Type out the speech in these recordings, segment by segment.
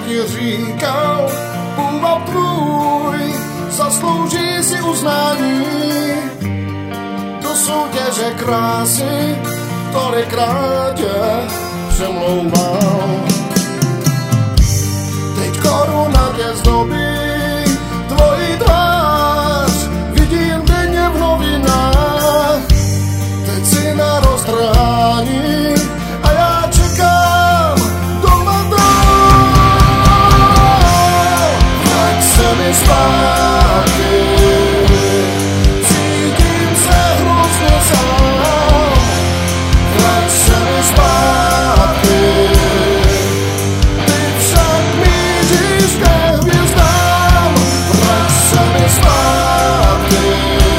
ti říkal, půvab tvůj zaslouží si uznání. Do soutěže krásy tolikrát tě přemlouval. Teď koruna tě zdobí, tvoji tvář vidím denně v novinách. Teď si na roztrhání a já čekám doma dál. Vrať se mi zpátky, cítím se hrozně sám. Vrať se mi zpátky, ty však míříš ke hvězdám. Vrať se mi zpátky,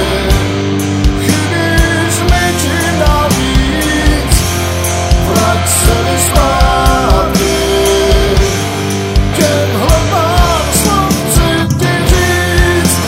chybíš mi čím dál víc. Vrať se mi zpátky, těmhle pár slov chci ti říct.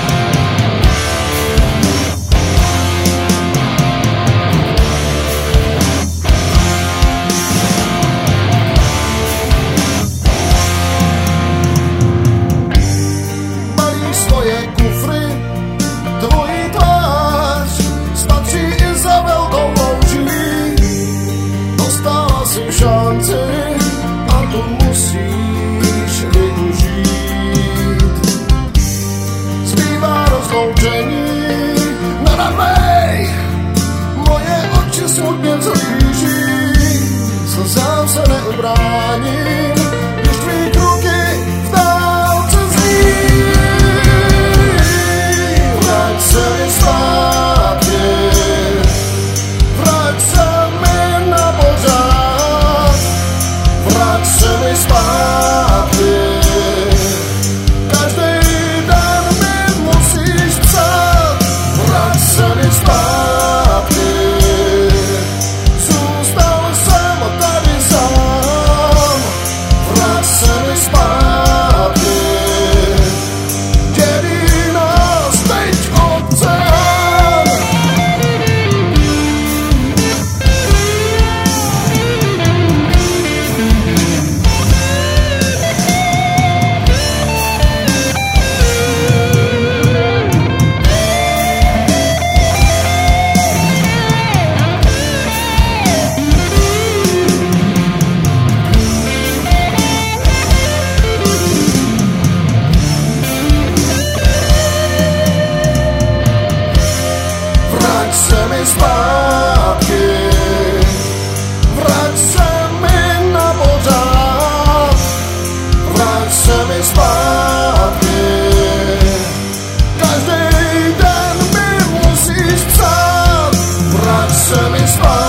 Balíš svoje kufry, tvoji tvář spatří i za velkou louží. Dostala si šanci a tu musíš využít. Zbývá rozloučení, nenadmej, moje oči smutně vzhlíží. Slzám se neubráním, když tvý kruky v dálce zní. Vrať se mi zpátky, vrať se mi na pořád. Vrať se mi zpátky, každý den mi musíš psát. Vrať se mi zpátky, zůstal jsem tady sám. Vrať se mi zpátky, dělí nás teď oceán. Vrať se mi zpátky, vrať se mi na pořád. Vrať se mi zpátky, každý den mi musíš psát. Vrať se mi zpátky.